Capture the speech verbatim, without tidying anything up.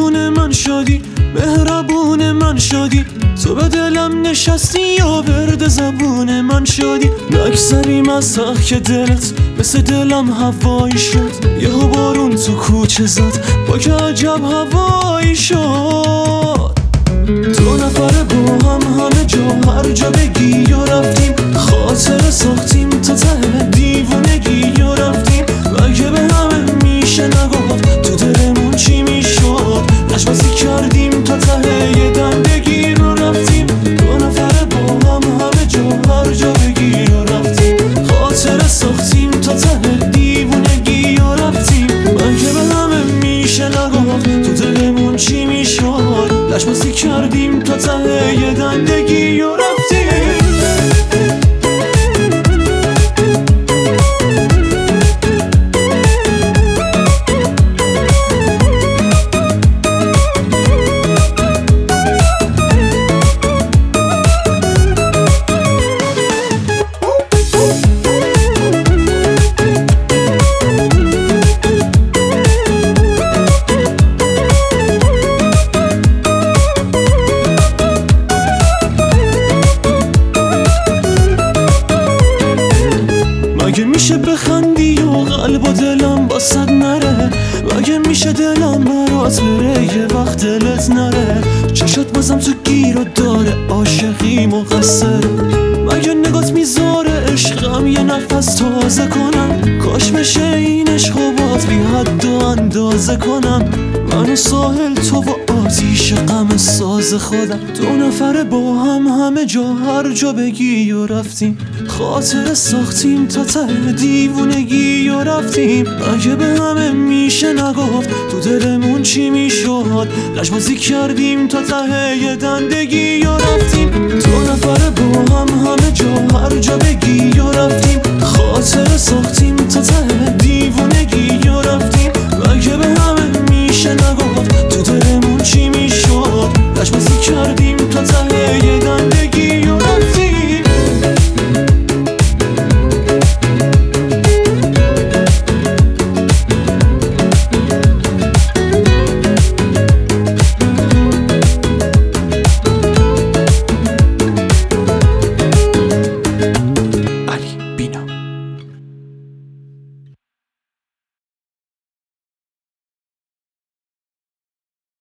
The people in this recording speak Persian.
مهربون من شدی، مهربون من شدی، تو به دلم نشستی یا ورد زبون من شدی. نگذریم از که دلت مثل دلم هوایی شد، یهو بارون تو کوچه زد با که عجب هوایی شد. دو نفر با هم همه جا هر جا بگی و رفتیم، خاطر ساختیم تا ته دیوونگی و رفتیم. مگه به همه میشه نگفت تو دلمون چی میشد، نشبازی کردیم تا ته یه دندگی رو رفتیم. دو نفر با هم همه جا هر جا بگی و رفتیم، خاطر ساختیم تا ته دیوونگی و رفتیم. مگه به همه میشه نگفت تو دلمون چی میشد، نشبازی کردیم تا ته یه دندگی و رفتیم. مگه میشه بخندی و قلب و دلم باست نره، مگه میشه دلم برات بره یه وقت دلت نره. چشات بازم تو گیر و داره عاشقی مقصر، مگه نگات میذاره عشقم یه نفس تازه کنم. کاش بشه این عشق و باز بی حد و اندازه کنم، من و ساحل تو و آتیش غم ساز خودم. دو نفره با هم همه جا هر جا بگی و رفتیم، خاطر ساختیم تا ته دیوونگی و رفتیم. مگه به همه میشه نگفت تو دلمون چی میشد، لجبازی کردیم تا ته یه دندگی و